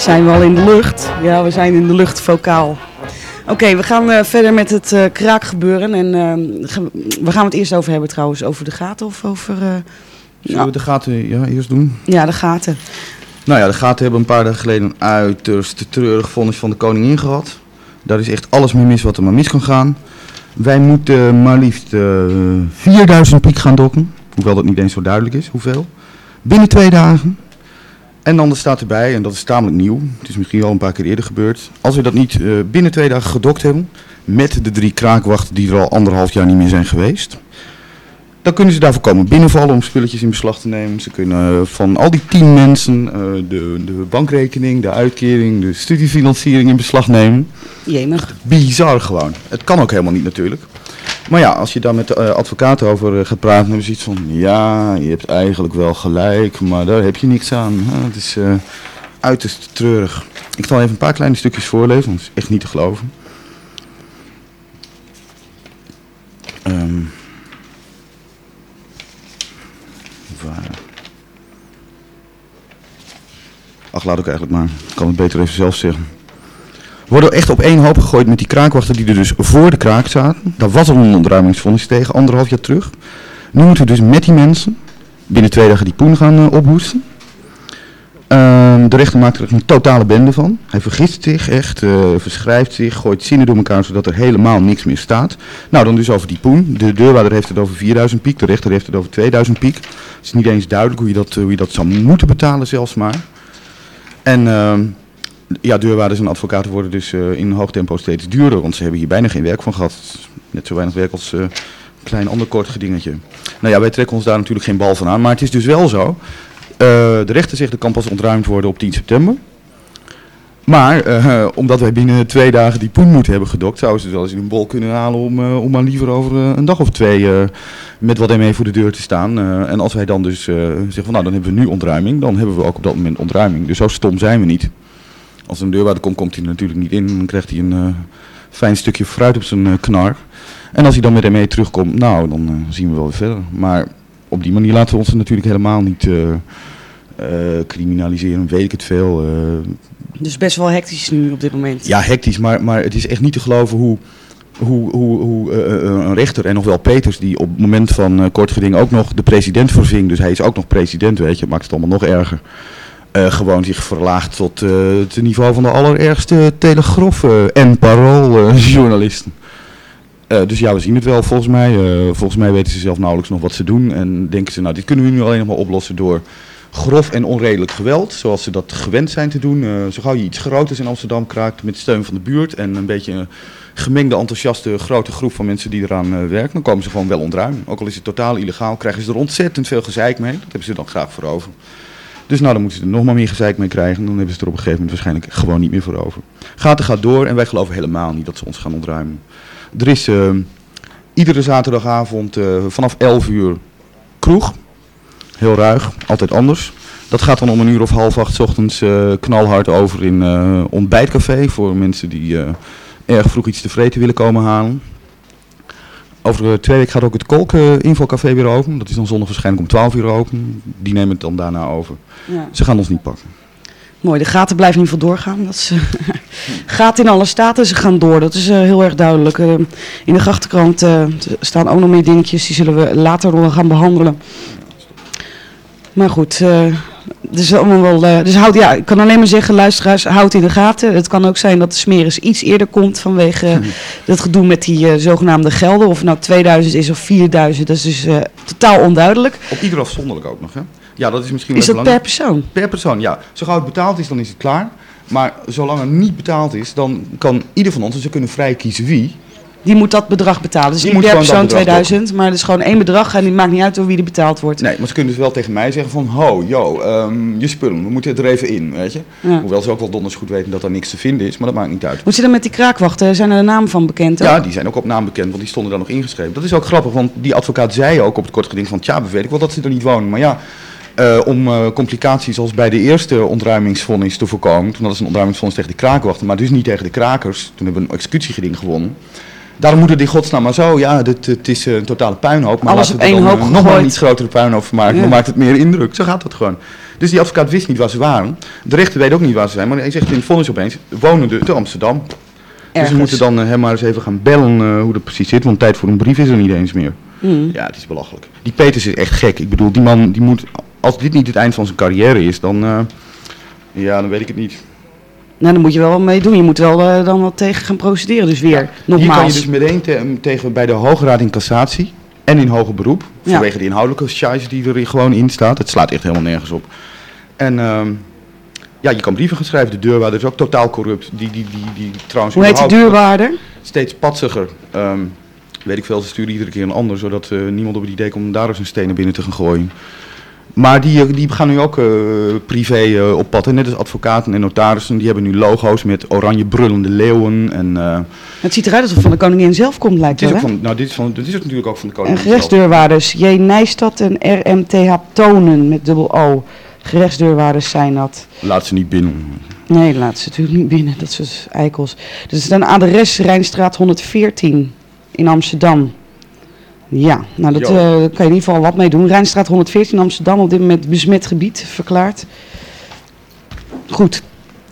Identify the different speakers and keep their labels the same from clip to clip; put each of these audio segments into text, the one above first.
Speaker 1: Zijn we al in de lucht? Ja, we zijn in de lucht vocaal. Oké, we gaan verder met het kraakgebeuren. En waar gaan we het eerst over hebben trouwens? Over de gaten of over...
Speaker 2: Zullen we de gaten eerst doen?
Speaker 1: Ja, de gaten.
Speaker 2: Nou ja, de gaten hebben een paar dagen geleden een uiterst treurig vonnis van de koningin gehad. Daar is echt alles mee mis wat er maar mis kan gaan. Wij moeten maar liefst 4000 piek gaan dokken. Hoewel dat niet eens zo duidelijk is, hoeveel. Binnen 2 dagen. En dan staat erbij, en dat is tamelijk nieuw, het is misschien al een paar keer eerder gebeurd. Als we dat niet binnen 2 dagen gedokt hebben, met de 3 kraakwachten die er al 1,5 jaar niet meer zijn geweest, dan kunnen ze daarvoor komen binnenvallen om spulletjes in beslag te nemen. Ze kunnen van al die 10 mensen de bankrekening, de uitkering, de studiefinanciering in beslag nemen.
Speaker 1: Jemig.
Speaker 2: Bizar gewoon. Het kan ook helemaal niet natuurlijk. Maar ja, als je daar met de advocaten over gaat praten, dan hebben ze iets van, ja, je hebt eigenlijk wel gelijk, maar daar heb je niks aan. Het is uiterst treurig. Ik zal even een paar kleine stukjes voorlezen, want het is echt niet te geloven. Ach, laat ik eigenlijk maar. Ik kan het beter even zelf zeggen. We worden echt op één hoop gegooid met die kraakwachten die er dus voor de kraak zaten. Daar was al een ontruimingsvonnis tegen, 1,5 jaar terug. Nu moeten we dus met die mensen binnen 2 dagen die poen gaan ophoesten. De rechter maakt er een totale bende van. Hij vergist zich echt, verschrijft zich, gooit zinnen door elkaar zodat er helemaal niks meer staat. Nou, dan dus over die poen. De deurwaarder heeft het over 4000 piek, de rechter heeft het over 2000 piek. Het is niet eens duidelijk hoe je dat zou moeten betalen zelfs maar. En ja, deurwaarders en advocaten worden dus in hoog tempo steeds duurder, want ze hebben hier bijna geen werk van gehad. Net zo weinig werk als een klein ander kort gedingetje. Nou ja, wij trekken ons daar natuurlijk geen bal van aan, maar het is dus wel zo. De rechter zegt dat kan pas ontruimd worden op 10 september. Maar omdat wij binnen 2 dagen die poen moeten hebben gedokt, zouden ze het wel eens in een bol kunnen halen om maar liever over een dag of 2 met wat mee voor de deur te staan. En als wij dan dus zeggen van nou dan hebben we nu ontruiming, dan hebben we ook op dat moment ontruiming. Dus zo stom zijn we niet. Als een deurwaarder komt, komt hij er natuurlijk niet in. Dan krijgt hij een fijn stukje fruit op zijn knar. En als hij dan met hem mee terugkomt, nou dan zien we wel weer verder. Maar op die manier laten we ons natuurlijk helemaal niet criminaliseren, weet ik het veel.
Speaker 1: Dus best wel hectisch nu op dit moment.
Speaker 2: Ja, hectisch, maar het is echt niet te geloven hoe een rechter en nog wel Peters, die op het moment van kort geding ook nog de president verving, dus hij is ook nog president, weet je, het maakt het allemaal nog erger. Gewoon zich verlaagt tot het niveau van de allerergste Telegraaf en Parooljournalisten. Dus ja, we zien het wel volgens mij. Volgens mij weten ze zelf nauwelijks nog wat ze doen en denken ze, nou dit kunnen we nu alleen nog maar oplossen door grof en onredelijk geweld, zoals ze dat gewend zijn te doen. Zo gauw je iets groters in Amsterdam kraakt met steun van de buurt en een beetje een gemengde, enthousiaste, grote groep van mensen die eraan werken, dan komen ze gewoon wel ontruimen. Ook al is het totaal illegaal, krijgen ze er ontzettend veel gezeik mee. Dat hebben ze dan graag voor over. Dus nou, dan moeten ze er nog maar meer gezeik mee krijgen. Dan hebben ze er op een gegeven moment waarschijnlijk gewoon niet meer voor over. Gaat door en wij geloven helemaal niet dat ze ons gaan ontruimen. Er is iedere zaterdagavond vanaf 11 uur kroeg. Heel ruig, altijd anders. Dat gaat dan om 7:30 's ochtends knalhard over in ontbijtcafé voor mensen die erg vroeg iets te vreten willen komen halen. Over 2 weken gaat ook het Kolk invalcafé weer open. Dat is dan zondag waarschijnlijk om 12 uur open. Die nemen het dan daarna over. Ja. Ze gaan ons niet pakken.
Speaker 1: Mooi, de gaten blijven in ieder geval doorgaan. Dat is, gaat in alle staten, ze gaan door. Dat is heel erg duidelijk. In de Grachtenkrant staan ook nog meer dingetjes. Die zullen we later nog gaan behandelen. Maar goed, dus allemaal wel, dus ik kan alleen maar zeggen, luisteraars, houd in de gaten. Het kan ook zijn dat de smeris iets eerder komt vanwege dat gedoe met die zogenaamde gelden. Of het nou 2000 is of 4000, dat is dus totaal onduidelijk.
Speaker 2: Op ieder afzonderlijk ook nog, hè? Ja, dat is misschien
Speaker 1: wel belangrijk. Is dat per persoon?
Speaker 2: Per persoon, ja. Zo gauw het betaald is, dan is het klaar. Maar zolang het niet betaald is, dan kan ieder van ons, dus we kunnen vrij kiezen wie.
Speaker 1: Die moet dat bedrag betalen. Dus niet per persoon 2000, maar het is gewoon 1 bedrag en het maakt niet uit door wie er betaald wordt.
Speaker 2: Nee, maar ze kunnen dus wel tegen mij zeggen van, je spullen, we moeten er even in, weet je. Ja. Hoewel ze ook wel donders goed weten dat er niks te vinden is, maar dat maakt niet uit.
Speaker 1: Hoe zit het met die kraakwachten? Zijn er de namen van bekend? Ook?
Speaker 2: Ja, die zijn ook op naam bekend, want die stonden daar nog ingeschreven. Dat is ook grappig, want die advocaat zei ook op het kort geding van, weet ik wel dat ze er niet wonen, maar ja. Om complicaties zoals bij de eerste ontruimingsvonnis te voorkomen. Toen hadden ze een ontruimingsvonnis tegen de kraakwachten, maar dus niet tegen de krakers. Toen hebben we een executiegeding gewonnen. Daarom moet het in godsnaam maar zo. Ja, het is een totale puinhoop. Maar
Speaker 1: alles
Speaker 2: laten we er nog maar een iets grotere puinhoop van maken. Ja. Dan maakt het meer indruk. Zo gaat dat gewoon. Dus die advocaat wist niet waar ze waren. De rechter weet ook niet waar ze zijn, maar hij zegt in het vonnis opeens, wonende te Amsterdam. Dus we moeten dan hem maar eens even gaan bellen hoe dat precies zit, want tijd voor een brief is er niet eens meer. Ja, het is belachelijk. Die Peters is echt gek. Ik bedoel, die man, die moet, als dit niet het eind van zijn carrière is, dan weet ik het niet.
Speaker 1: Nou, dan moet je wel wat mee doen. Je moet wel dan wat tegen gaan procederen. Dus weer, nogmaals.
Speaker 2: Hier kan je dus meteen tegen bij de Hoge Raad in Cassatie en in hoger beroep. Vanwege de inhoudelijke charge die er gewoon in staat. Het slaat echt helemaal nergens op. En je kan brieven gaan schrijven. De deurwaarder is ook totaal corrupt. Die trouwens.
Speaker 1: Hoe heet die deurwaarder?
Speaker 2: Steeds patsiger. Weet ik veel, ze sturen iedere keer een ander. Zodat niemand op het idee komt om daar eens een steen naar binnen te gaan gooien. Maar die gaan nu ook privé op pad. En net als advocaten en notarissen. Die hebben nu logo's met oranje brullende leeuwen. En,
Speaker 1: het ziet eruit alsof het van de koningin zelf komt, lijkt wel.
Speaker 2: Dit is natuurlijk ook van de koningin
Speaker 1: zelf. En gerechtsdeurwaarders. J. Nijstad en RMTH Tonen met dubbel O. Gerechtsdeurwaarders zijn dat.
Speaker 2: Laat ze niet binnen.
Speaker 1: Nee, laat ze natuurlijk niet binnen. Dat soort eikels. Dus het is een adres Rijnstraat 114 in Amsterdam. Ja, nou dat kan je in ieder geval wat mee doen. Rijnstraat 114 Amsterdam, op dit moment besmet gebied verklaard. Goed.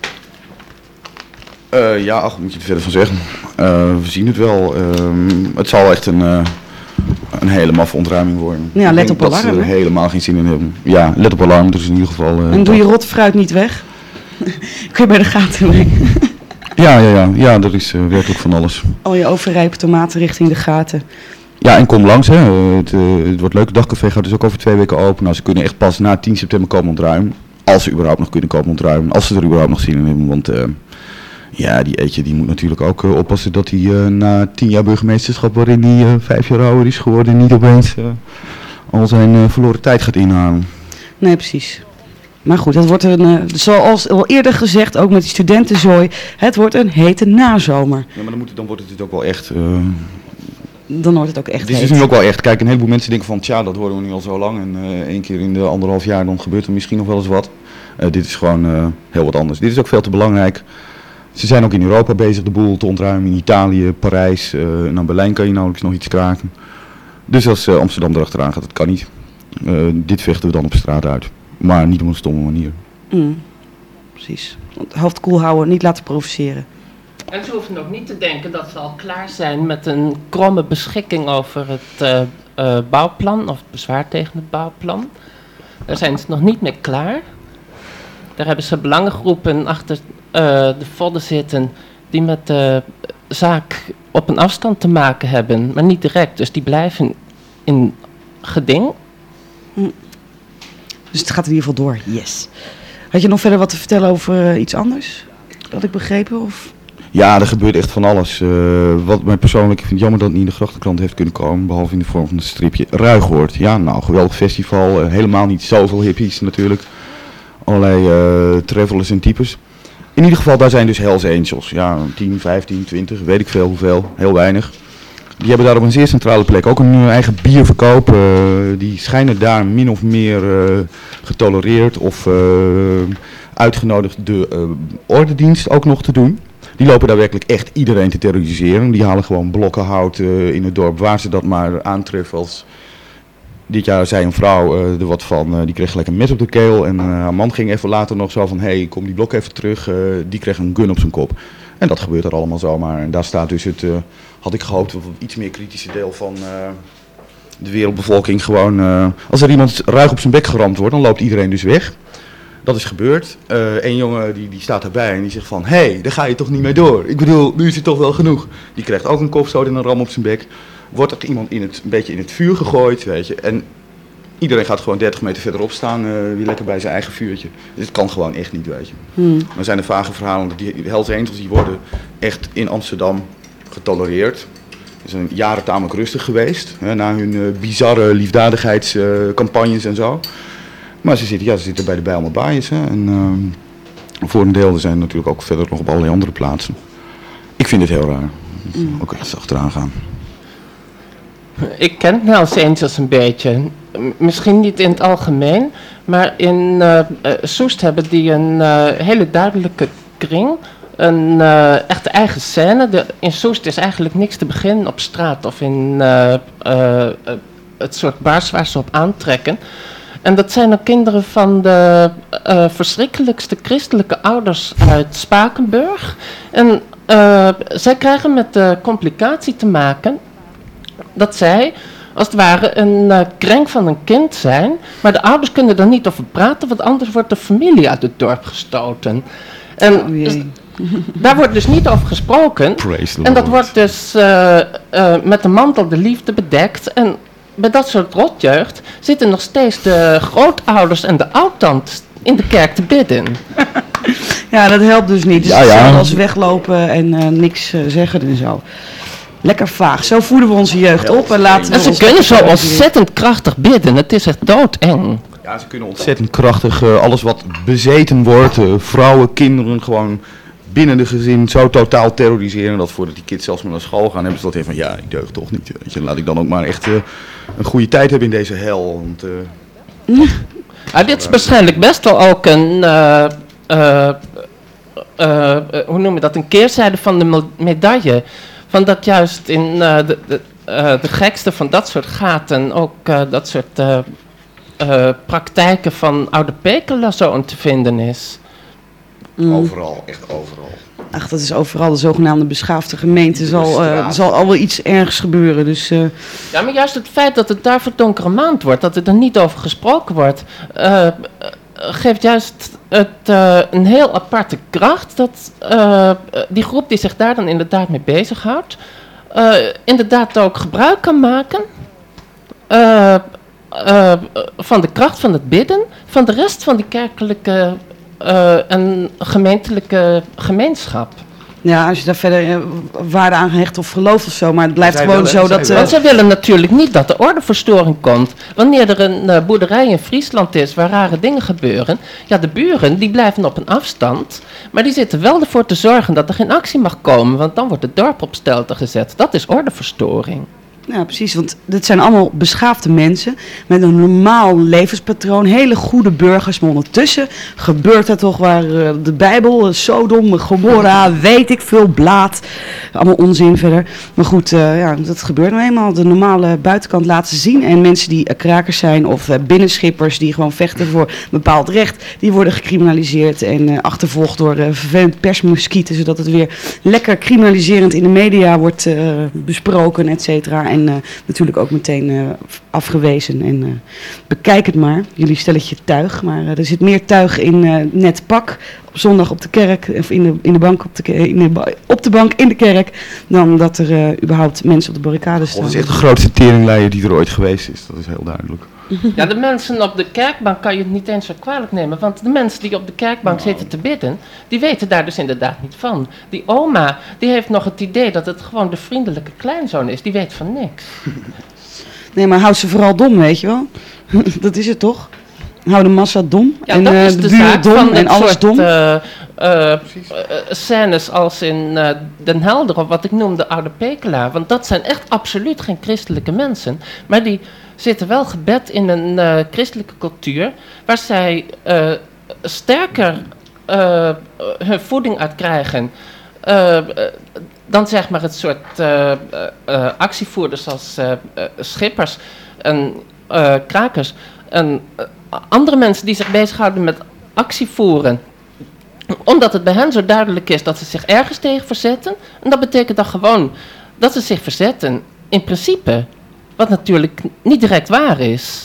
Speaker 2: Wat moet je er verder van zeggen? We zien het wel. Het zal echt een hele maffe ontruiming worden.
Speaker 1: Ja, let op alarm.
Speaker 2: Dat ze er helemaal geen zin in hebben. Ja, let op alarm, dus in ieder geval.
Speaker 1: En doe je rot fruit niet weg. Kun je bij de gaten brengen.
Speaker 2: Ja, er is werkelijk van alles.
Speaker 1: Al je overrijpe tomaten richting de gaten.
Speaker 2: Ja, en kom langs. Hè. Het wordt leuk. Dagcafé gaat dus ook over 2 weken open. Nou, ze kunnen echt pas na 10 september komen ontruimen. Als ze überhaupt nog kunnen komen ontruimen. Als ze er überhaupt nog zin in hebben. Want die Eetje die moet natuurlijk ook oppassen dat hij na 10 jaar burgemeesterschap, waarin hij 5 jaar ouder is geworden, niet opeens al zijn verloren tijd gaat inhalen.
Speaker 1: Nee, precies. Maar goed, het wordt zoals al eerder gezegd, ook met die studentenzooi, het wordt een hete nazomer.
Speaker 2: Ja, maar dan wordt het ook wel echt.
Speaker 1: Dan wordt het ook echt.
Speaker 2: Het is nu ook wel echt. Kijk, een heleboel mensen denken van, tja, dat horen we nu al zo lang. En 1 keer in de 1,5 jaar dan gebeurt er misschien nog wel eens wat. Dit is gewoon heel wat anders. Dit is ook veel te belangrijk. Ze zijn ook in Europa bezig de boel te ontruimen. In Italië, Parijs, en aan Berlijn kan je nauwelijks nog iets kraken. Dus als Amsterdam erachteraan gaat, dat kan niet. Dit vechten we dan op straat uit. Maar niet op een stomme manier.
Speaker 1: Precies. Het hoofd koel houden, niet laten provoceren.
Speaker 3: En ze hoeven ook niet te denken dat ze al klaar zijn met een kromme beschikking over het bouwplan, of het bezwaar tegen het bouwplan. Daar zijn ze nog niet mee klaar. Daar hebben ze belangengroepen achter de vodden zitten die met de zaak op een afstand te maken hebben, maar niet direct. Dus die blijven in geding.
Speaker 1: Dus het gaat in ieder geval door, yes. Had je nog verder wat te vertellen over iets anders? Had ik begrepen? Of?
Speaker 2: Ja, er gebeurt echt van alles. Wat mij persoonlijk, ik vind het jammer dat het niet in de Grachtenkrant heeft kunnen komen, behalve in de vorm van een stripje. Ruigoord, ja, nou, geweldig festival. Helemaal niet zoveel hippies natuurlijk. Allerlei travelers en types. In ieder geval, daar zijn dus Hells Angels. Ja, 10, 15, 20, weet ik veel hoeveel. Heel weinig. Die hebben daar op een zeer centrale plek ook een eigen bierverkoop. Die schijnen daar min of meer getolereerd of uitgenodigd de ordendienst ook nog te doen. Die lopen daar werkelijk echt iedereen te terroriseren. Die halen gewoon blokken hout in het dorp waar ze dat maar aantreffen. Als dit jaar zei een vrouw er wat van, die kreeg gelijk een mes op de keel. En haar man ging even later nog zo van, hey, kom die blok even terug. Die kreeg een gun op zijn kop. En dat gebeurt er allemaal zomaar. En daar staat dus het, had ik gehoopt, het iets meer kritische deel van de wereldbevolking. Gewoon, als er iemand ruig op zijn bek geramd wordt, dan loopt iedereen dus weg. Dat is gebeurd. Een jongen die staat erbij en die zegt van, hé, daar ga je toch niet mee door. Ik bedoel, nu is het toch wel genoeg. Die krijgt ook een kopstoot en een ram op zijn bek. Wordt er iemand een beetje in het vuur gegooid, weet je. En iedereen gaat gewoon 30 meter verderop staan, weer lekker bij zijn eigen vuurtje. Dus het kan gewoon echt niet, weet je. Dan zijn er vage verhalen, dat die Hells Angels die worden echt in Amsterdam getolereerd. Ze zijn jaren tamelijk rustig geweest, na hun bizarre liefdadigheidscampagnes en zo. Maar ze zitten bij de Bijlmer Baaiers. En voor een deel zijn natuurlijk ook verder nog op allerlei andere plaatsen. Ik vind het heel raar. Ook echt achteraan gaan.
Speaker 3: Ik ken Hells Angels een beetje. Misschien niet in het algemeen, maar in Soest hebben die een hele duidelijke kring. Een echte eigen scène. In Soest is eigenlijk niks te beginnen op straat of in het soort bars waar ze op aantrekken. En dat zijn ook kinderen van de verschrikkelijkste christelijke ouders uit Spakenburg. En zij krijgen met de complicatie te maken dat zij als het ware een krenk van een kind zijn. Maar de ouders kunnen er niet over praten, want anders wordt de familie uit het dorp gestoten. En daar wordt dus niet over gesproken. En dat wordt dus met de mantel de liefde bedekt. En bij dat soort rotjeugd zitten nog steeds de grootouders en de oudtantes in de kerk te bidden.
Speaker 1: Ja, dat helpt dus niet. Dus hetzelfde als weglopen en niks zeggen en zo. Lekker vaag. Zo voeden we onze jeugd op. En
Speaker 3: ze kunnen zo ontzettend krachtig bidden. Het is echt doodeng.
Speaker 2: Ja, ze kunnen ontzettend krachtig alles wat bezeten wordt, vrouwen, kinderen, gewoon binnen de gezin zo totaal terroriseren dat voordat die kids zelfs maar naar school gaan, hebben ze dat even van ja, ik deug toch niet. Weet je, laat ik dan ook maar echt een goede tijd hebben in deze hel. Want,
Speaker 3: dit is waarschijnlijk best wel ook een, hoe noem je dat, een keerzijde van de medaille. Van dat juist in de gekste van dat soort gaten ook dat soort praktijken van oude pekela zo te vinden is.
Speaker 2: Overal, echt overal.
Speaker 1: Ach, dat is overal. De zogenaamde beschaafde gemeente zal al wel iets ergs gebeuren. Dus,
Speaker 3: Ja, maar juist het feit dat het daar voor donkere maand wordt, dat er niet over gesproken wordt, geeft juist een heel aparte kracht. Dat die groep die zich daar dan inderdaad mee bezighoudt, inderdaad ook gebruik kan maken van de kracht van het bidden, van de rest van die kerkelijke en gemeentelijke gemeenschap.
Speaker 1: Ja, als je daar verder waarde aan hecht of gelooft of zo, maar het blijft gewoon zo dat...
Speaker 3: Want zij willen natuurlijk niet dat er ordeverstoring komt. Wanneer er een boerderij in Friesland is waar rare dingen gebeuren, ja, de buren die blijven op een afstand, maar die zitten wel ervoor te zorgen dat er geen actie mag komen, want dan wordt het dorp op stelte gezet. Dat is ordeverstoring.
Speaker 1: Ja, precies, want dit zijn allemaal beschaafde mensen met een normaal levenspatroon, hele goede burgers, maar ondertussen gebeurt er toch waar de Bijbel, Sodom, Gomorra, weet ik veel, blaad, allemaal onzin verder. Maar goed, ja, dat gebeurt nou eenmaal. De normale buitenkant laten zien en mensen die krakers zijn of binnenschippers die gewoon vechten voor bepaald recht, die worden gecriminaliseerd en achtervolgd door vervelend persmuskieten, zodat het weer lekker criminaliserend in de media wordt besproken, et cetera. En natuurlijk ook meteen afgewezen. En bekijk het maar. Jullie stelletje tuig. Maar er zit meer tuig in net pak. Op zondag op de kerk. Of in de bank op de bank in de kerk. Dan dat er überhaupt mensen op de barricade staan.
Speaker 2: Dat is echt de grootste teringleier die er ooit geweest is. Dat is heel duidelijk.
Speaker 3: Ja, de mensen op de kerkbank kan je het niet eens zo kwalijk nemen. Want de mensen die op de kerkbank zitten te bidden, die weten daar dus inderdaad niet van. Die oma, die heeft nog het idee dat het gewoon de vriendelijke kleinzoon is. Die weet van niks.
Speaker 1: Nee, maar houd ze vooral dom, weet je wel. Dat is het toch? Hou de massa dom.
Speaker 3: Ja,
Speaker 1: en
Speaker 3: dat is
Speaker 1: de
Speaker 3: de
Speaker 1: buren
Speaker 3: zaak
Speaker 1: dom
Speaker 3: van
Speaker 1: en alles
Speaker 3: soort,
Speaker 1: dom.
Speaker 3: Scènes als in Den Helder of wat ik noemde Oude Pekela. Want dat zijn echt absoluut geen christelijke mensen. Maar die zitten wel gebed in een christelijke cultuur waar zij sterker hun voeding uit krijgen dan zeg maar het soort actievoerders als schippers en krakers en andere mensen die zich bezighouden met actievoeren. Omdat het bij hen zo duidelijk is dat ze zich ergens tegen verzetten. En dat betekent dan gewoon dat ze zich verzetten in principe. Wat natuurlijk niet direct waar is.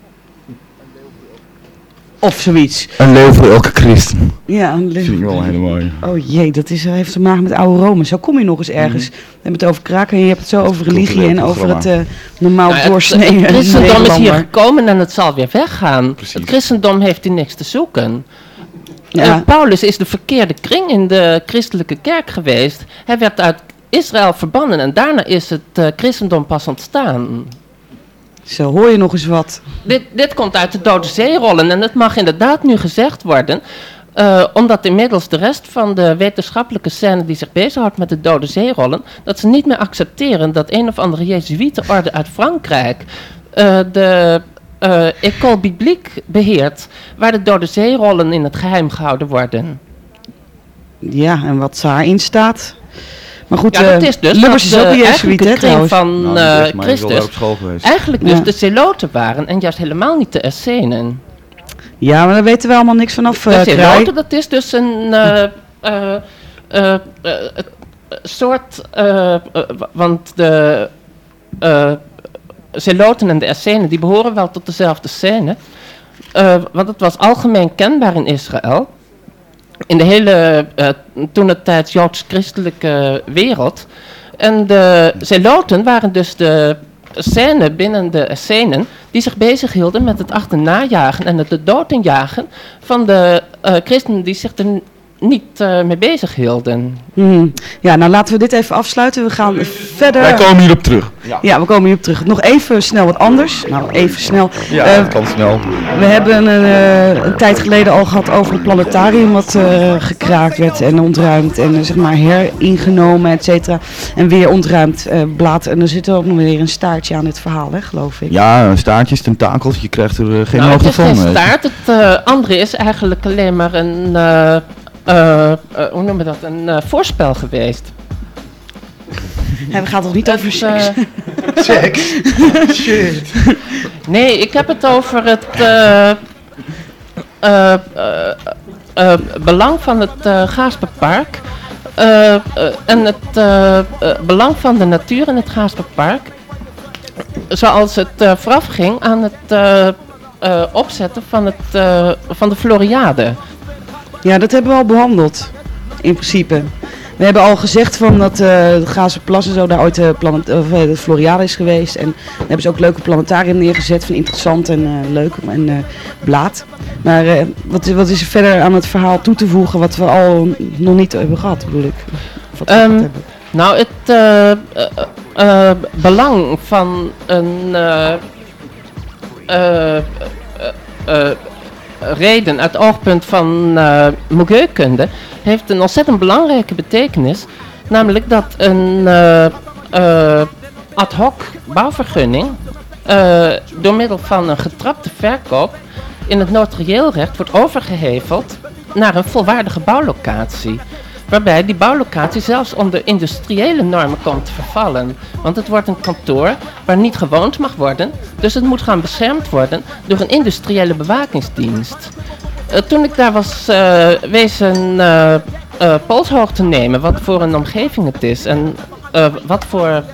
Speaker 1: Of zoiets.
Speaker 2: Een leeuw voor elke christen.
Speaker 1: Ja, een leeuw.
Speaker 2: Dat vind ik wel een hele mooie.
Speaker 1: Oh jee, dat heeft te maken met oude Rome. Zo kom je nog eens ergens. We hebben het over kraken en je hebt het zo over religie en over het normaal doorsneden.
Speaker 3: Het christendom is hier gekomen en het zal weer weggaan.
Speaker 2: Precies.
Speaker 3: Het christendom heeft hier niks te zoeken.
Speaker 1: Ja.
Speaker 3: Paulus is de verkeerde kring in de christelijke kerk geweest. Hij werd uit Israël verbannen en daarna is het christendom pas ontstaan.
Speaker 1: Zo, hoor je nog eens wat.
Speaker 3: Dit komt uit de Dode Zeerollen en het mag inderdaad nu gezegd worden, omdat inmiddels de rest van de wetenschappelijke scène die zich bezighoudt met de Dode Zeerollen, dat ze niet meer accepteren dat een of andere Jezuïetenorde uit Frankrijk de École Biblique beheert, waar de Dode Zeerollen in het geheim gehouden worden.
Speaker 1: Ja, en wat daarin staat. Maar goed,
Speaker 3: Ja, dat is dus
Speaker 1: Lubbers
Speaker 3: dat
Speaker 1: is ook een
Speaker 3: de
Speaker 1: jezuïet, hè,
Speaker 3: eigenlijke kring
Speaker 1: trouwens.
Speaker 3: van
Speaker 2: Nou, die is wel
Speaker 3: Christus
Speaker 2: op school geweest.
Speaker 3: eigenlijk
Speaker 1: Ja.
Speaker 3: dus de Zeloten waren en juist helemaal niet de Essenen.
Speaker 1: Ja, maar daar weten we allemaal niks vanaf,
Speaker 3: De
Speaker 1: Kraai.
Speaker 3: Zeloten, dat is dus een soort, want de Zeloten en de Essenen, die behoren wel tot dezelfde scène. Want het was algemeen kenbaar in Israël. In de hele toentertijd joods-christelijke wereld. En de Zeloten waren dus de scène binnen de Essenen die zich bezighielden met het achternajagen en het de dood injagen van de christenen die zich er niet mee bezighielden.
Speaker 1: Ja, nou laten we dit even afsluiten. We gaan verder.
Speaker 2: Wij komen hierop terug.
Speaker 1: Ja, we komen hierop terug. Nog even snel wat anders. Nou, even snel.
Speaker 2: Ja, dat kan snel.
Speaker 1: We hebben een tijd geleden al gehad over het planetarium wat gekraakt werd en ontruimd en zeg maar heringenomen, et cetera. En weer ontruimd blad. En er zit ook nog weer een staartje aan dit verhaal, hè, geloof ik.
Speaker 2: Ja, staartjes, tentakels, je krijgt er geen
Speaker 3: Nou, het
Speaker 2: ogen
Speaker 3: is
Speaker 2: van.
Speaker 3: geen
Speaker 2: weet je.
Speaker 3: staart. Het andere is eigenlijk alleen maar een, hoe noemen we dat, een voorspel geweest.
Speaker 1: En we gaan toch niet over seks?
Speaker 2: Seks? Shit.
Speaker 3: Nee, ik heb het over het belang van het Gaasperpark en het belang van de natuur in het Gaasperpark. Zoals het voorafging aan het opzetten van de Floriade.
Speaker 1: Ja, dat hebben we al behandeld, in principe. We hebben al gezegd van dat de Gazenplas en zo daar ooit de Floriade is geweest. En daar hebben ze ook leuke planetarium neergezet van interessant en leuk en blaad. Maar wat is er verder aan het verhaal toe te voegen wat we al nog niet hebben gehad, bedoel ik? Of wat we gehad hebben?
Speaker 3: Nou, het belang van een reden uit het oogpunt van milieukunde heeft een ontzettend belangrijke betekenis. Namelijk dat een ad hoc bouwvergunning door middel van een getrapte verkoop in het notarieel-recht wordt overgeheveld naar een volwaardige bouwlocatie. Waarbij die bouwlocatie zelfs onder industriële normen komt te vervallen. Want het wordt een kantoor waar niet gewoond mag worden. Dus het moet gaan beschermd worden door een industriële bewakingsdienst. Toen ik daar was wezen polshoogte te nemen wat voor een omgeving het is. En wat voor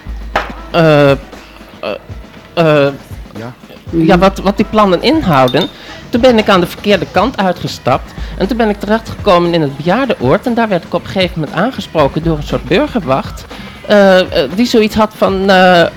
Speaker 3: wat die plannen inhouden. Toen ben ik aan de verkeerde kant uitgestapt. En toen ben ik terechtgekomen in het bejaardenoord. En daar werd ik op een gegeven moment aangesproken door een soort burgerwacht. Die zoiets had van,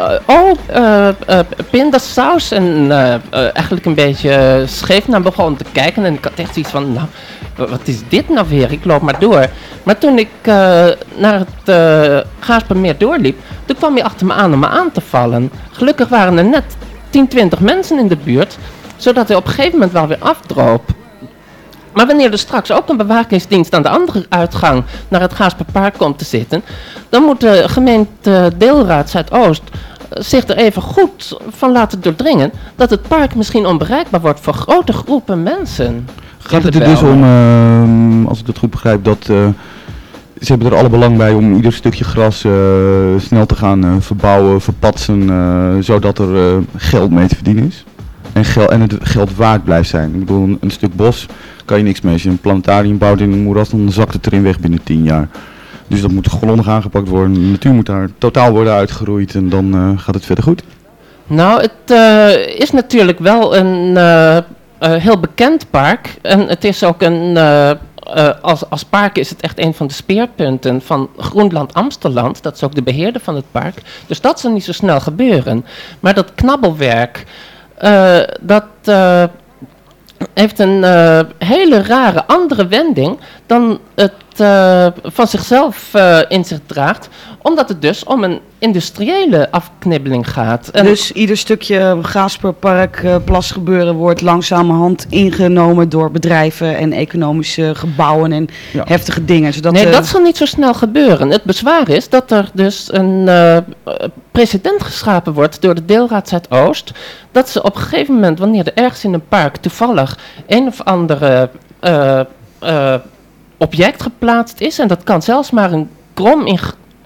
Speaker 3: pindasaus. En eigenlijk een beetje scheef naar begon te kijken. En ik had echt zoiets van, nou, wat is dit nou weer? Ik loop maar door. Maar toen ik naar het Gaaspermeer doorliep, toen kwam hij achter me aan om me aan te vallen. Gelukkig waren er net 10, 20 mensen in de buurt, zodat hij op een gegeven moment wel weer afdroop. Maar wanneer er straks ook een bewakingsdienst aan de andere uitgang naar het Gaasperpark komt te zitten, dan moet de gemeente Deelraad Zuidoost zich er even goed van laten doordringen dat het park misschien onbereikbaar wordt voor grote groepen mensen.
Speaker 2: Gaat het er dus om, als ik dat goed begrijp, dat ze hebben er alle belang bij om ieder stukje gras snel te gaan verbouwen, verpatsen, zodat er geld mee te verdienen is? En het geld waard blijft zijn. Ik bedoel, een stuk bos kan je niks mee. Als je een planetarium bouwt in een moeras, dan zakt het erin weg binnen 10 jaar. Dus dat moet grondig aangepakt worden. De natuur moet daar totaal worden uitgeroeid en dan gaat het verder goed.
Speaker 3: Nou, het is natuurlijk wel een heel bekend park. En het is ook een, als park is het echt een van de speerpunten van Groenland Amsterland. Dat is ook de beheerder van het park. Dus dat zal niet zo snel gebeuren. Maar dat knabbelwerk, dat heeft een hele rare andere wending dan het van zichzelf in zich draagt. Omdat het dus om een industriële afknibbeling gaat. En
Speaker 1: Dus ieder stukje Gaasperpark, plasgebeuren wordt langzamerhand ingenomen door bedrijven en economische gebouwen en heftige dingen. Zodat,
Speaker 3: nee, dat zal niet zo snel gebeuren. Het bezwaar is dat er dus een precedent geschapen wordt door de Deelraad Zuidoost. Dat ze op een gegeven moment, wanneer er ergens in een park toevallig een of andere object geplaatst is, en dat kan zelfs maar een krom in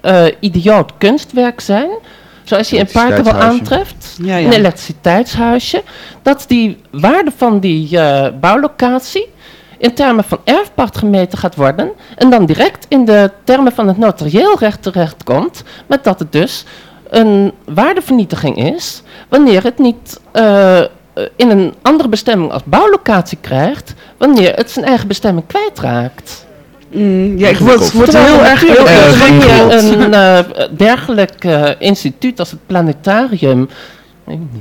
Speaker 3: idioot kunstwerk zijn, zoals je in parken wel aantreft,
Speaker 1: Ja, ja.
Speaker 3: een elektriciteitshuisje, dat die waarde van die bouwlocatie in termen van erfpacht gemeten gaat worden en dan direct in de termen van het notarieel recht terechtkomt, met dat het dus een waardevernietiging is wanneer het niet in een andere bestemming als bouwlocatie krijgt, wanneer het zijn eigen bestemming kwijtraakt.
Speaker 1: Ja, ik word heel erg
Speaker 3: wanneer een dergelijk instituut als het planetarium, weet ik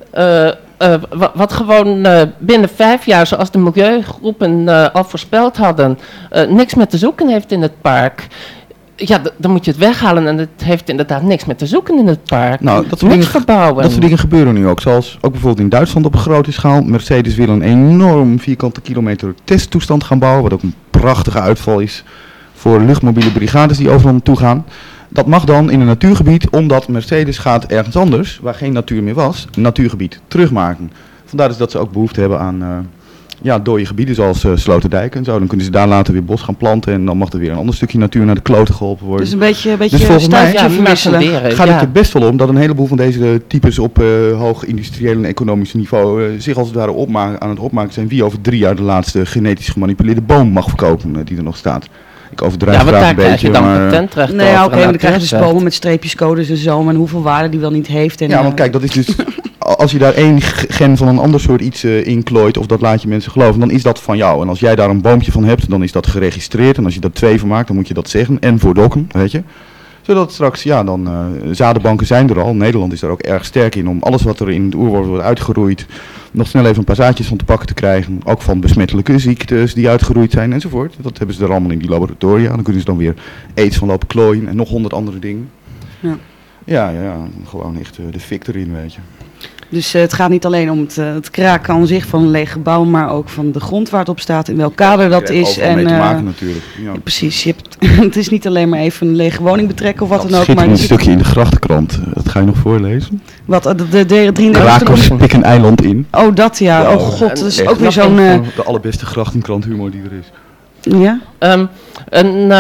Speaker 3: niet, wat gewoon binnen 5 jaar, zoals de milieugroepen al voorspeld hadden, niks meer te zoeken heeft in het park. Ja, dan moet je het weghalen en het heeft inderdaad niks meer te zoeken in het park.
Speaker 2: Nou, dat soort
Speaker 3: niks
Speaker 2: dingen,
Speaker 3: verbouwen.
Speaker 2: dat soort dingen gebeuren nu ook. Zoals ook bijvoorbeeld in Duitsland op een grote schaal. Mercedes wil een enorm vierkante kilometer testtoestand gaan bouwen. Wat ook een prachtige uitval is voor luchtmobiele brigades die overal naartoe gaan. Dat mag dan in een natuurgebied, omdat Mercedes gaat ergens anders, waar geen natuur meer was, een natuurgebied terugmaken. Vandaar dus dat ze ook behoefte hebben aan dode gebieden zoals Sloterdijk en zo. Dan kunnen ze daar later weer bos gaan planten en dan mag er weer een ander stukje natuur naar de kloten geholpen worden.
Speaker 1: Dus een beetje
Speaker 2: Dus volgens mij
Speaker 1: stuifje verwisselen.
Speaker 2: gaat het er best wel om dat een heleboel van deze types op hoog industrieel en economisch niveau zich als het ware aan het opmaken zijn wie over 3 jaar de laatste genetisch gemanipuleerde boom mag verkopen die er nog staat. Ik overdrijf
Speaker 3: want
Speaker 2: graag
Speaker 3: daar
Speaker 2: een
Speaker 3: krijg
Speaker 2: beetje,
Speaker 3: je dan
Speaker 2: maar
Speaker 3: patentrecht
Speaker 1: Nee,
Speaker 3: over.
Speaker 1: oké, maar dan krijg je dus bomen met streepjes, codes en zo, en hoeveel waarde die wel niet heeft. En,
Speaker 2: ja, want kijk, dat is dus als je daar één gen van een ander soort iets in klooit, of dat laat je mensen geloven, dan is dat van jou. En als jij daar een boompje van hebt, dan is dat geregistreerd. En als je daar 2 van maakt, dan moet je dat zeggen. En voor dokken, weet je. Zodat straks, zadenbanken zijn er al. Nederland is daar ook erg sterk in om alles wat er in het oerwoud wordt uitgeroeid, nog snel even een paar zaadjes van te pakken te krijgen. Ook van besmettelijke ziektes die uitgeroeid zijn enzovoort. Dat hebben ze er allemaal in die laboratoria. Dan kunnen ze dan weer aids van lopen klooien en nog 100 andere dingen.
Speaker 1: Ja.
Speaker 2: Ja, gewoon echt de fik erin, weet je.
Speaker 1: Dus het gaat niet alleen om het kraken aan zich van een leeg gebouw, maar ook van de grond waar het op staat, in welk kader dat is.
Speaker 2: Overal mee te maken natuurlijk. Ja.
Speaker 1: Ja, precies, het is niet alleen maar even een lege woning betrekken of wat dan ook.
Speaker 2: Maar
Speaker 1: Maar
Speaker 2: een stukje in de Grachtenkrant, dat ga je nog voorlezen?
Speaker 1: Wat, de 33
Speaker 2: Rakers pik een eiland in.
Speaker 1: Oh, dat ja.
Speaker 2: Ja,
Speaker 1: Oh god, dat is
Speaker 2: echt.
Speaker 1: ook weer zo'n...
Speaker 2: De allerbeste Grachtenkrant humor die er is.
Speaker 1: Ja?
Speaker 3: Een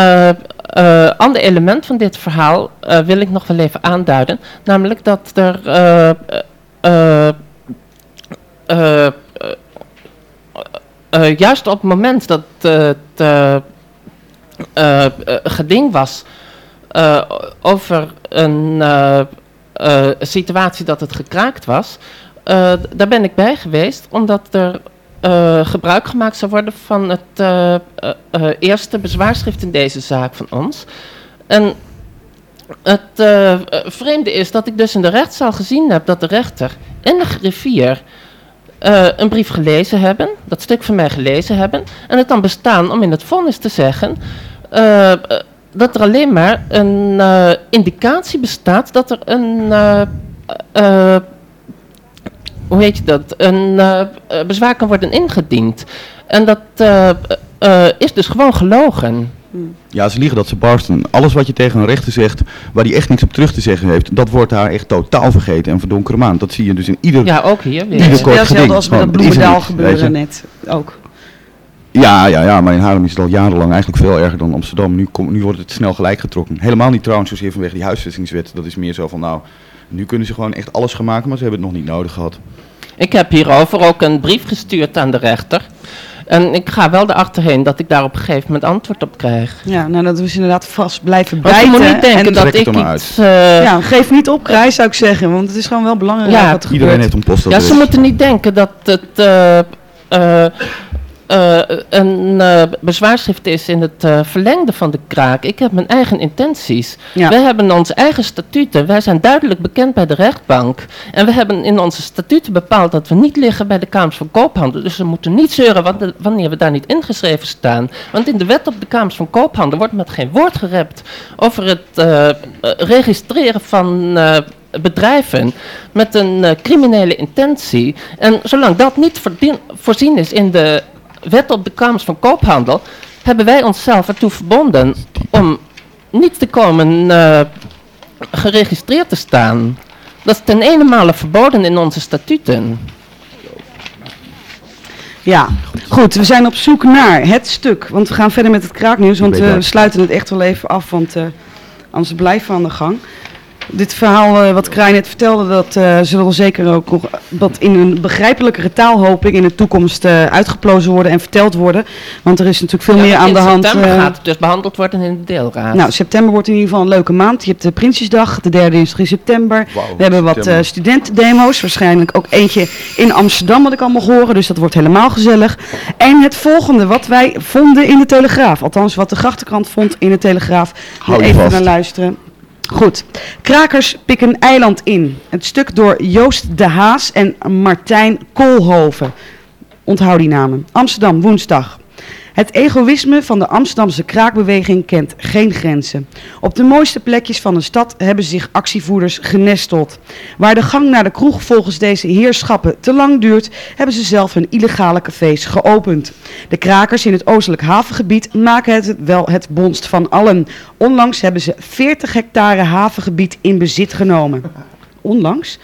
Speaker 3: ander element van dit verhaal wil ik nog wel even aanduiden. Namelijk dat er juist op het moment dat het geding was over een situatie dat het gekraakt was, daar ben ik bij geweest, omdat er gebruik gemaakt zou worden van het eerste bezwaarschrift in deze zaak van ons. En het vreemde is dat ik dus in de rechtszaal gezien heb dat de rechter en de griffier een brief gelezen hebben, dat stuk van mij gelezen hebben, en het dan bestaan om in het vonnis te zeggen dat er alleen maar een indicatie bestaat dat er een hoe heet je dat, een bezwaar kan worden ingediend. En dat is dus gewoon gelogen.
Speaker 2: Ja, ze liegen dat ze barsten. Alles wat je tegen een rechter zegt, waar hij echt niks op terug te zeggen heeft, dat wordt daar echt totaal vergeten en verdonkere maand. Dat zie je dus in ieder...
Speaker 3: Ja, ook hier weer.
Speaker 2: Ieder kort
Speaker 1: Ja,
Speaker 2: geding.
Speaker 1: hetzelfde als bij dat
Speaker 2: Gewoon, het is er
Speaker 1: Bloemendaal
Speaker 2: niet, weet
Speaker 1: gebeuren
Speaker 2: je.
Speaker 1: net ook.
Speaker 2: Ja, maar in Haarlem is het al jarenlang eigenlijk veel erger dan Amsterdam. Nu wordt het snel gelijk getrokken. Helemaal niet trouwens zozeer vanwege die huisvestingswet. Dat is meer zo van, nou, nu kunnen ze gewoon echt alles gaan maken, maar ze hebben het nog niet nodig gehad.
Speaker 3: Ik heb hierover ook een brief gestuurd aan de rechter. En ik ga wel erachterheen dat ik daar op een gegeven moment antwoord op krijg.
Speaker 1: Ja, nou dat we inderdaad vast blijven
Speaker 3: Want je
Speaker 1: bijten.
Speaker 3: moet niet denken
Speaker 1: en
Speaker 3: dat
Speaker 2: trek het
Speaker 3: ik
Speaker 2: er maar
Speaker 3: iets...
Speaker 1: ja, geef niet op, Krijs, zou ik zeggen, want het is gewoon wel belangrijk
Speaker 3: Ja,
Speaker 1: wat er
Speaker 2: Iedereen
Speaker 1: gebeurt.
Speaker 2: heeft een post.
Speaker 3: Ja, ze moeten niet denken dat het een bezwaarschrift is in het verlengde van de kraak. Ik heb mijn eigen intenties.
Speaker 1: Ja.
Speaker 3: Wij hebben onze eigen statuten. Wij zijn duidelijk bekend bij de rechtbank. En we hebben in onze statuten bepaald dat we niet liggen bij de Kamers van Koophandel. Dus we moeten niet zeuren wanneer we daar niet ingeschreven staan. Want in de wet op de Kamers van Koophandel wordt met geen woord gerept over het registreren van bedrijven met een criminele intentie. En zolang dat niet voorzien is in de wet op de Kamers van Koophandel, hebben wij onszelf ertoe verbonden om niet te komen geregistreerd te staan. Dat is ten ene verboden in onze statuten.
Speaker 1: Ja, goed, we zijn op zoek naar het stuk, want we gaan verder met het kraaknieuws, want we sluiten het echt wel even af, want Anders blijven we aan de gang. Dit verhaal wat Kraaij net vertelde, dat zullen we zeker ook nog wat in een begrijpelijkere taal, hoop ik, in de toekomst uitgeplozen worden en verteld worden. Want er is natuurlijk veel meer aan de hand.
Speaker 3: In september gaat het dus behandeld worden in de deelraad.
Speaker 1: Nou, september wordt in ieder geval een leuke maand. Je hebt de Prinsjesdag, de derde dinsdag in september.
Speaker 2: Wauw,
Speaker 1: we hebben wat studentendemo's, waarschijnlijk ook eentje in Amsterdam wat ik al mag horen. Dus dat wordt helemaal gezellig. En het volgende wat wij vonden in de Telegraaf, althans wat de Grachtenkrant vond in de Telegraaf.
Speaker 2: Hou je
Speaker 1: Even
Speaker 2: vast.
Speaker 1: naar luisteren. Goed. Krakers pikken eiland in. Het stuk door Joost de Haas en Martijn Koolhoven. Onthoud die namen. Amsterdam, woensdag. Het egoïsme van de Amsterdamse kraakbeweging kent geen grenzen. Op de mooiste plekjes van de stad hebben zich actievoerders genesteld. Waar de gang naar de kroeg volgens deze heerschappen te lang duurt, hebben ze zelf hun illegale cafés geopend. De krakers in het oostelijk havengebied maken het wel het bonst van allen. Onlangs hebben ze 40 hectare havengebied in bezit genomen. Onlangs?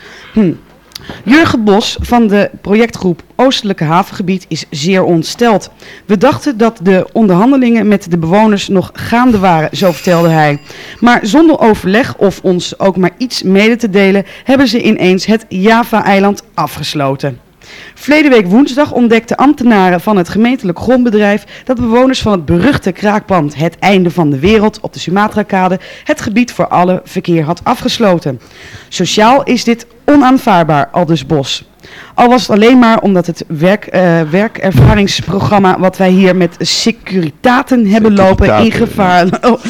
Speaker 1: Jurgen Bos van de projectgroep Oostelijke Havengebied is zeer ontsteld. We dachten dat de onderhandelingen met de bewoners nog gaande waren, zo vertelde hij. Maar zonder overleg of ons ook maar iets mede te delen, hebben ze ineens het Java-eiland afgesloten. Verleden week woensdag ontdekten ambtenaren van het gemeentelijk grondbedrijf dat bewoners van het beruchte kraakpand Het Einde van de Wereld op de Sumatra-kade het gebied voor alle verkeer had afgesloten. Sociaal is dit onaanvaardbaar, aldus Bos. Al was het alleen maar omdat het werkervaringsprogramma wat wij hier met Securitaten hebben lopen in gevaar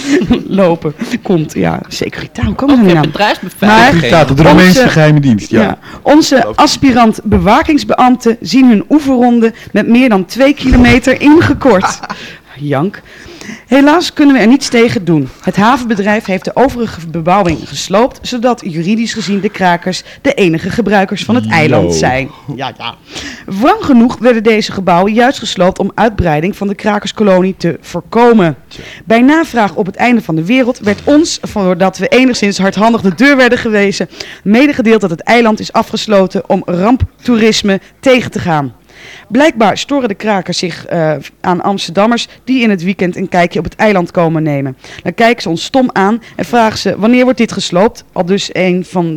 Speaker 1: lopen. Komt, ja, Securitaten, hoe komen we
Speaker 3: Ook
Speaker 1: daar
Speaker 3: weer
Speaker 1: nou?
Speaker 3: bedrijfsbeveiliging.
Speaker 2: Securitaat, de Romeinse geheime dienst, ja.
Speaker 1: Ja. Onze aspirant bewakingsbeambten zien hun oefenronde met meer dan 2 kilometer ingekort. Jank. Helaas kunnen we er niets tegen doen. Het havenbedrijf heeft de overige bebouwing gesloopt, zodat juridisch gezien de krakers de enige gebruikers van het eiland zijn. Ja. Wrang genoeg werden deze gebouwen juist gesloopt om uitbreiding van de krakerskolonie te voorkomen. Bij navraag op het einde van de wereld werd ons, voordat we enigszins hardhandig de deur werden gewezen, medegedeeld dat het eiland is afgesloten om ramptoerisme tegen te gaan. Blijkbaar storen de krakers zich aan Amsterdammers die in het weekend een kijkje op het eiland komen nemen. Dan kijken ze ons stom aan en vragen ze wanneer wordt dit gesloopt, al dus een van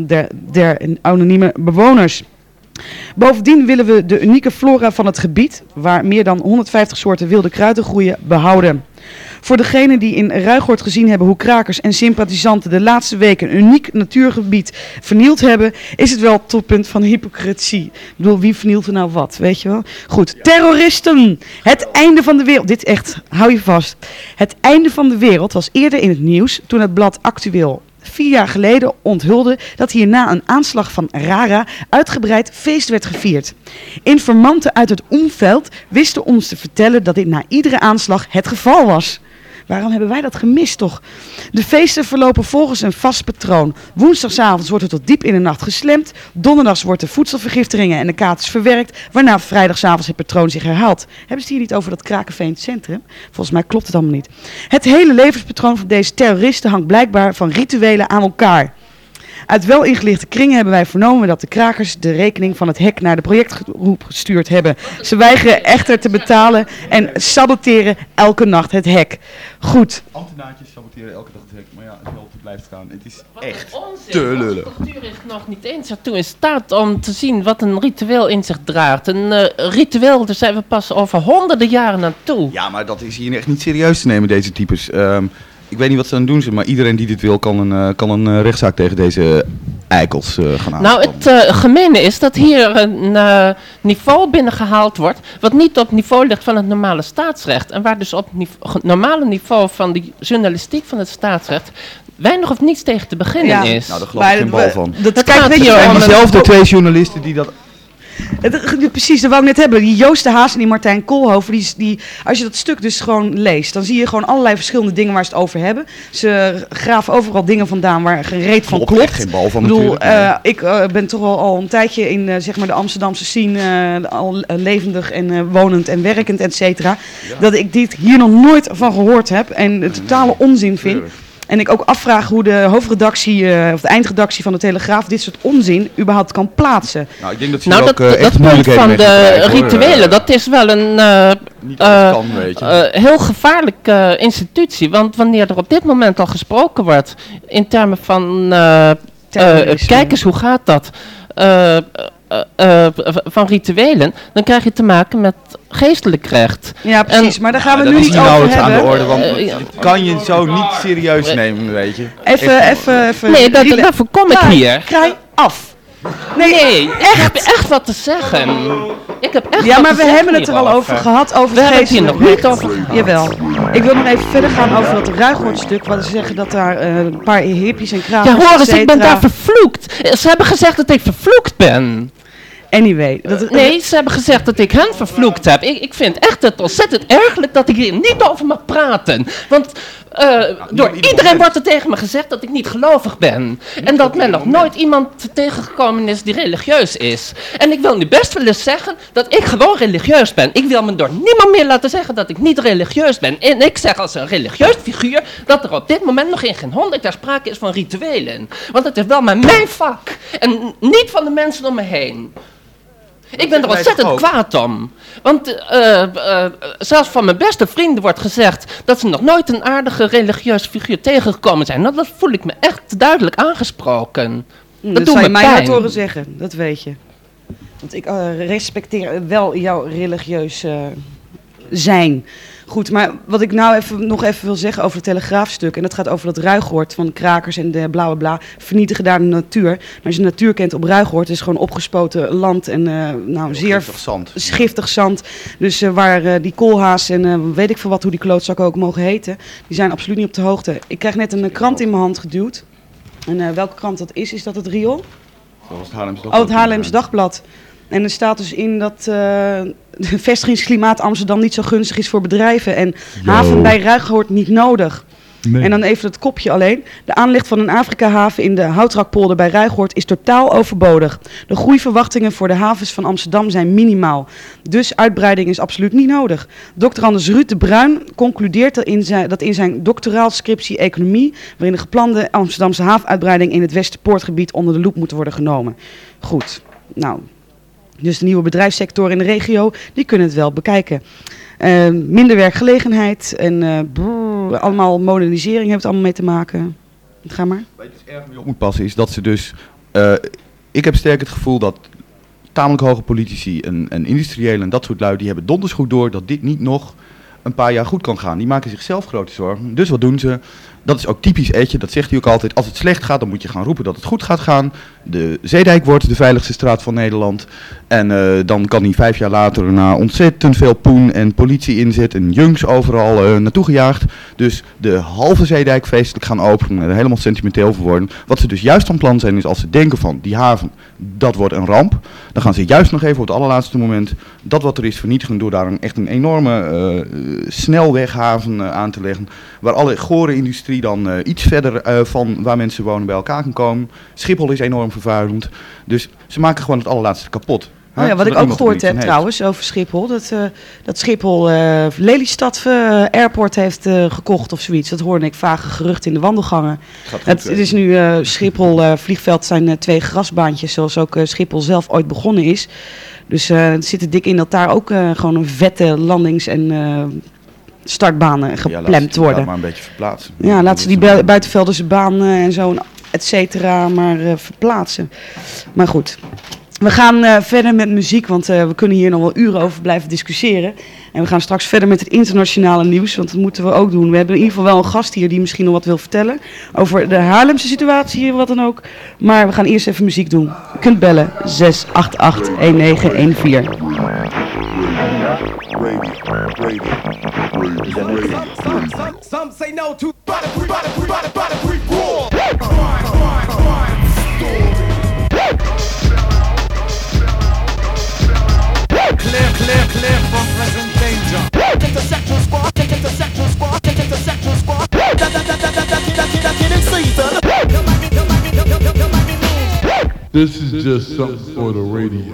Speaker 1: de anonieme bewoners. Bovendien willen we de unieke flora van het gebied, waar meer dan 150 soorten wilde kruiden groeien, behouden. Voor degenen die in Ruigoord gezien hebben hoe krakers en sympathisanten de laatste weken een uniek natuurgebied vernield hebben, is het wel het toppunt van hypocrisie. Ik bedoel, wie vernielt er nou wat, weet je wel? Goed, terroristen! Het einde van de wereld. Dit echt, hou je vast. Het einde van de wereld was eerder in het nieuws toen het blad Actueel 4 jaar geleden onthulde dat hierna een aanslag van Rara uitgebreid feest werd gevierd. Informanten uit het omveld wisten ons te vertellen dat dit na iedere aanslag het geval was. Waarom hebben wij dat gemist toch? De feesten verlopen volgens een vast patroon. Woensdagavond wordt er tot diep in de nacht geslemd. Donderdags wordt de voedselvergiftigingen en de katers verwerkt. Waarna vrijdagavond het patroon zich herhaalt. Hebben ze het hier niet over dat krakencafé in het centrum? Volgens mij klopt het allemaal niet. Het hele levenspatroon van deze terroristen hangt blijkbaar van rituelen aan elkaar. Uit wel ingelichte kringen hebben wij vernomen dat de krakers de rekening van het hek naar de projectgroep gestuurd hebben. Ze weigeren echter te betalen en saboteren elke nacht het hek. Goed.
Speaker 2: Ambtenaartjes saboteren elke dag het hek, maar ja, het wel te blijft staan. Het is
Speaker 3: Wat
Speaker 2: echt
Speaker 3: een onzin.
Speaker 2: te lullig.
Speaker 3: Onze cultuur is nog niet eens ertoe in staat om te zien wat een ritueel in zich draagt. Een ritueel, daar zijn we pas over honderden jaren naartoe.
Speaker 2: Ja, maar dat is hier echt niet serieus te nemen, deze types. Ik weet niet wat ze aan het doen zijn, maar iedereen die dit wil kan een rechtszaak tegen deze eikels gaan aanspannen.
Speaker 3: Nou, het gemene is dat hier een niveau binnengehaald wordt wat niet op niveau ligt van het normale staatsrecht. En waar dus op het normale niveau van de journalistiek van het staatsrecht weinig of niets tegen te beginnen is.
Speaker 2: Nou, daar geloof ik geen bal van.
Speaker 1: Dat
Speaker 3: gaat
Speaker 1: kijk, weet
Speaker 3: hier
Speaker 1: je,
Speaker 3: om
Speaker 2: En
Speaker 3: een-
Speaker 2: diezelfde 2 journalisten die dat...
Speaker 1: Precies, dat wou ik net hebben. Die Joost de Haas en die Martijn Koolhoven, die, als je dat stuk dus gewoon leest, dan zie je gewoon allerlei verschillende dingen waar ze het over hebben. Ze graven overal dingen vandaan waar geen reet van
Speaker 2: Klopt,
Speaker 1: klopt.
Speaker 2: echt geen bal van
Speaker 1: Ik bedoel,
Speaker 2: natuurlijk, nee.
Speaker 1: ik ben toch al een tijdje in zeg maar de Amsterdamse scene al levendig en wonend en werkend, et cetera. Dat ik dit hier nog nooit van gehoord heb en het totale onzin vind. En ik ook afvraag hoe de hoofdredactie of de eindredactie van de Telegraaf dit soort onzin überhaupt kan plaatsen.
Speaker 2: Nou, ik denk dat ze
Speaker 3: Nou,
Speaker 2: ook echt
Speaker 3: dat punt
Speaker 2: moeilijkheden
Speaker 3: van
Speaker 2: mee
Speaker 3: de
Speaker 2: krijgen, hoor.
Speaker 3: rituelen, dat is wel een
Speaker 2: Niet alles kan, weet je.
Speaker 3: heel gevaarlijke institutie. Want wanneer er op dit moment al gesproken wordt in termen van kijk eens, hoe gaat dat? Van rituelen, dan krijg je te maken met geestelijk recht.
Speaker 1: Ja, precies. Maar daar gaan we
Speaker 2: dat
Speaker 1: nu
Speaker 2: is
Speaker 1: niet
Speaker 2: niet
Speaker 1: over
Speaker 2: nauwelijks aan de
Speaker 1: hebben.
Speaker 2: orde, want dat kan je zo niet serieus nemen, weet je.
Speaker 1: Even.
Speaker 3: Nee, daarvoor kom ik hier.
Speaker 1: Krij af.
Speaker 3: Nee, ik heb echt wat te zeggen. Ik heb echt
Speaker 1: Ja,
Speaker 3: wat
Speaker 1: maar
Speaker 3: te
Speaker 1: we
Speaker 3: zeggen
Speaker 1: hebben het er al
Speaker 3: hierover.
Speaker 1: over gehad, over
Speaker 3: We
Speaker 1: het
Speaker 3: hebben het hier
Speaker 1: geestelijk
Speaker 3: nog niet
Speaker 1: recht.
Speaker 3: over gehad.
Speaker 1: Jawel. Ik wil nog even verder gaan over dat Ruigoortstuk, waar ze zeggen dat daar een paar hippies en krakers,
Speaker 3: Ja, hoor eens, ik ben
Speaker 1: et cetera.
Speaker 3: daar vervloekt. Ze hebben gezegd dat ik vervloekt ben.
Speaker 1: Anyway.
Speaker 3: Nee, ze hebben gezegd dat ik hen vervloekt heb. Ik vind echt het ontzettend ergelijk dat ik hier niet over mag praten. Want door iedereen wordt er tegen me gezegd dat ik niet gelovig ben. En dat men nog nooit iemand tegengekomen is die religieus is. En ik wil nu best wel eens zeggen dat ik gewoon religieus ben. Ik wil me door niemand meer laten zeggen dat ik niet religieus ben. En ik zeg als een religieus figuur dat er op dit moment nog in geen 100 jaar sprake is van rituelen. Want het is wel maar mijn vak. En niet van de mensen om me heen. Ik ben er ontzettend kwaad om. Want zelfs van mijn beste vrienden wordt gezegd dat ze nog nooit een aardige religieuze figuur tegengekomen zijn. Nou, dat voel ik me echt duidelijk aangesproken.
Speaker 1: Dat
Speaker 3: doet
Speaker 1: zou je
Speaker 3: me
Speaker 1: mij
Speaker 3: pijn.
Speaker 1: nooit horen zeggen, dat weet je. Want ik respecteer wel jouw religieus zijn. Goed, maar wat ik nou nog even wil zeggen over het Telegraafstuk, en dat gaat over dat Ruigoord van de krakers en de bla bla bla, vernietigen daar de natuur. Maar als je de natuur kent op Ruigoord, is gewoon opgespoten land en zeer
Speaker 2: Giftig zand.
Speaker 1: giftig zand. Dus waar die koolhaas en weet ik veel wat, hoe die klootzakken ook mogen heten, die zijn absoluut niet op de hoogte. Ik krijg net een krant in mijn hand geduwd. En welke krant dat is dat het Riool?
Speaker 2: Dat was het Haarlems
Speaker 1: Oh, het Haarlems Dagblad. En er staat dus in dat het vestigingsklimaat Amsterdam niet zo gunstig is voor bedrijven. En haven bij Ruigoord niet nodig. Nee. En dan even het kopje alleen. De aanleg van een Afrika-haven in de Houtrakpolder bij Ruigoord is totaal overbodig. De groeiverwachtingen voor de havens van Amsterdam zijn minimaal. Dus uitbreiding is absoluut niet nodig. Dr. Anders Ruud de Bruin concludeert dat in zijn doctoraalscriptie Economie, waarin de geplande Amsterdamse havenuitbreiding in het Westerpoortgebied onder de loep moet worden genomen. Goed, nou, dus de nieuwe bedrijfssector in de regio, die kunnen het wel bekijken. Minder werkgelegenheid en allemaal modernisering heeft het allemaal mee te maken. Ga maar.
Speaker 2: Waar je dus erg mee op moet passen is dat ze dus... ik heb sterk het gevoel dat tamelijk hoge politici en industriëlen en dat soort lui, die hebben donders goed door dat dit niet nog een paar jaar goed kan gaan. Die maken zichzelf grote zorgen. Dus wat doen ze? Dat is ook typisch Etje, dat zegt hij ook altijd. Als het slecht gaat, dan moet je gaan roepen dat het goed gaat gaan. De Zeedijk wordt de veiligste straat van Nederland. En dan kan hij 5 jaar later na ontzettend veel poen en politie inzet en junks overal naartoe gejaagd. Dus de halve Zeedijk feestelijk gaan openen en er helemaal sentimenteel voor worden. Wat ze dus juist van plan zijn is als ze denken van die haven, dat wordt een ramp. Dan gaan ze juist nog even op het allerlaatste moment dat wat er is vernietigen door daar echt een enorme snelweghaven aan te leggen. Waar alle gore industrie dan iets verder van waar mensen wonen bij elkaar kan komen. Schiphol is enorm vervuilend. Dus ze maken gewoon het allerlaatste kapot.
Speaker 1: Oh ja, wat ik ook gehoord heb trouwens over Schiphol, dat Schiphol Lelystad Airport heeft gekocht of zoiets. Dat hoorde ik vage geruchten in de wandelgangen. Het is nu Schiphol vliegveld zijn 2 grasbaantjes, zoals ook Schiphol zelf ooit begonnen is. Dus het zit er dik in dat daar ook gewoon een vette landings- en startbanen gepland worden.
Speaker 2: Ja, maar een beetje verplaatsen.
Speaker 1: Ja, laat ze die buitenvelderse banen en zo, et cetera, maar verplaatsen. Maar goed. We gaan verder met muziek, want we kunnen hier nog wel uren over blijven discussiëren. En we gaan straks verder met het internationale nieuws, want dat moeten we ook doen. We hebben in ieder geval wel een gast hier die misschien nog wat wil vertellen over de Haarlemse situatie, wat dan ook. Maar we gaan eerst even muziek doen. Je kunt bellen 688-1914.
Speaker 4: Some say no to Clear from present danger. Get the sexual squad, get the sexual squad, get the sexual squad.
Speaker 5: This is just something for the radio.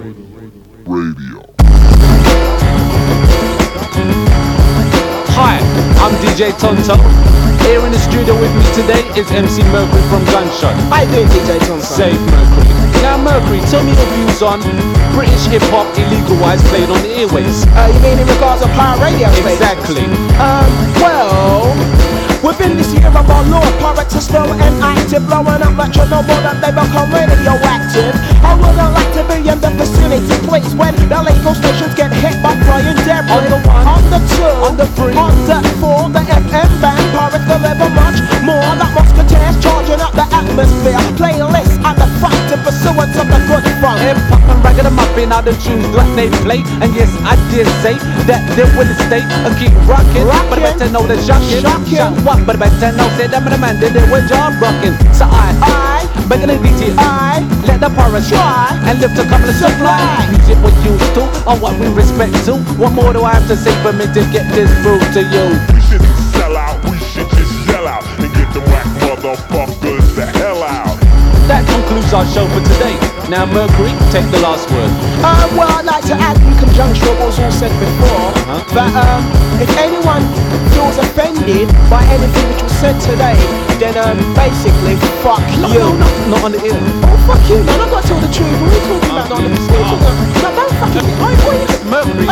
Speaker 4: Hi, I'm DJ Tonto.
Speaker 6: Here in the studio with me today is MC Mercury from Gunshot.
Speaker 7: I do DJ Thompson.
Speaker 6: Save Mercury. Now Mercury, tell me your views on British hip-hop illegal-wise played on the airways.
Speaker 7: You mean in regards of pirate radio stations?
Speaker 6: Exactly.
Speaker 7: Well, within this year of our Lord, pirates are still inactive, blowing up much of the more that they become radioactive. I wouldn't like to be in the vicinity, please, when the legal stations get hit by flying debris.
Speaker 6: On the one,
Speaker 7: on the two,
Speaker 6: on the three,
Speaker 7: on the four, the FM band, pirates deliver much more like musketeers charging up the atmosphere. Playlists at the front in pursuance of the good fun.
Speaker 6: Hip-hop and ragged them up in all the tunes that they play. And yes, I did say that they will stay and keep rocking. But I better know the shocking. Shock what? But I better know say them and the man did it with John rocking. So I begging the DT, I let the pirates try and lift a couple of supply. Music we're used to, or what we respect to. What more do I have to say for me to get this through to you?
Speaker 5: We shouldn't sell out, we should just yell out and get the whack motherfuckers the hell out.
Speaker 6: That concludes our show for today. Now Mercury, take the last word.
Speaker 7: Well, I'd like to add in conjunction with what was all said before, that if anyone feels offended by anything which was said today, then basically, fuck you.
Speaker 6: No, not on the ear.
Speaker 7: Oh, fuck you, man, I've got to tell the truth. What are you talking about? Not on the ear. No, don't fucking
Speaker 6: Mercury.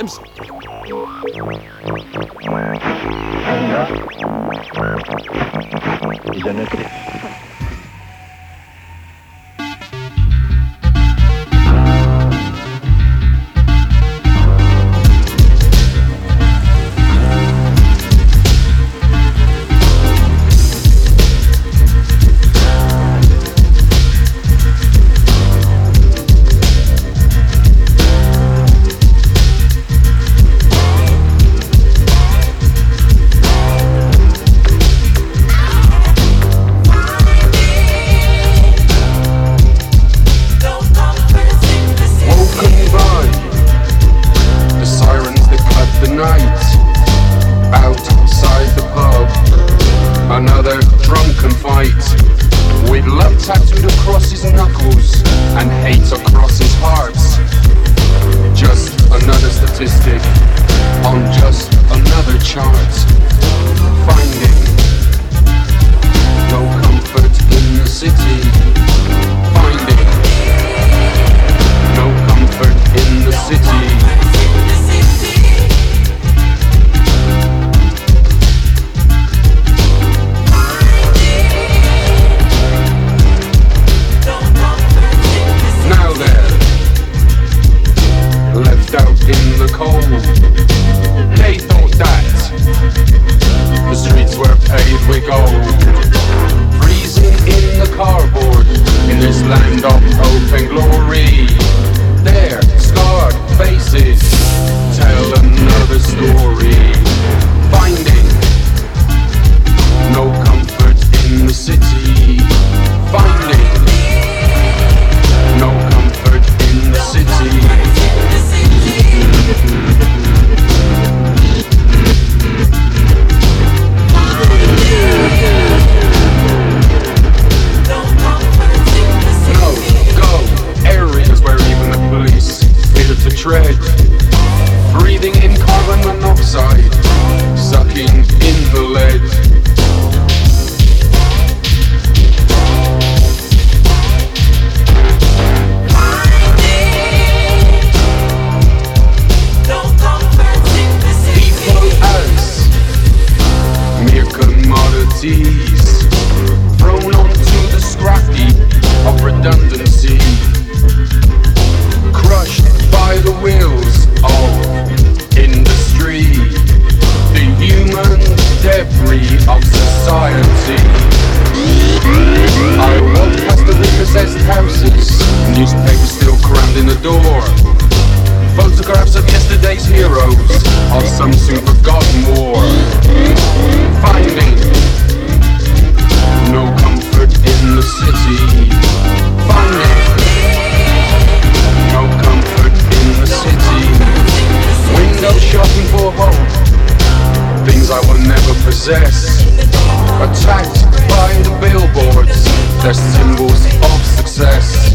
Speaker 8: Attacked by the billboards, they're symbols of success.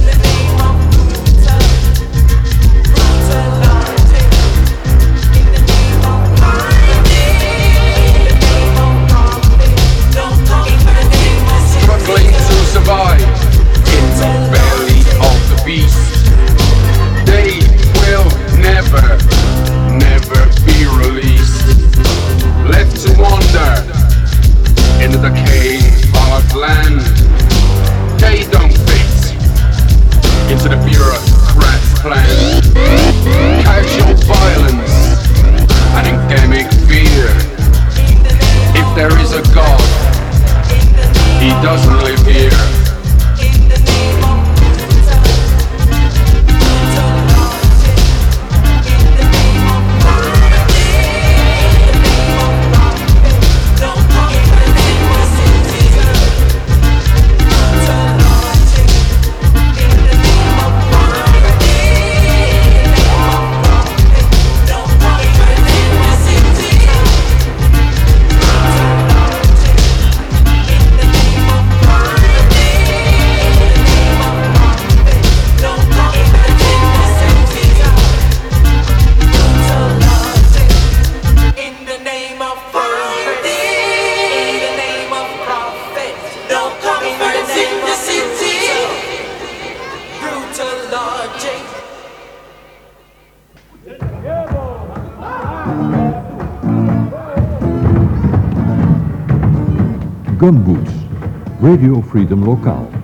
Speaker 9: Gumboots, Radio Freedom Lokaal.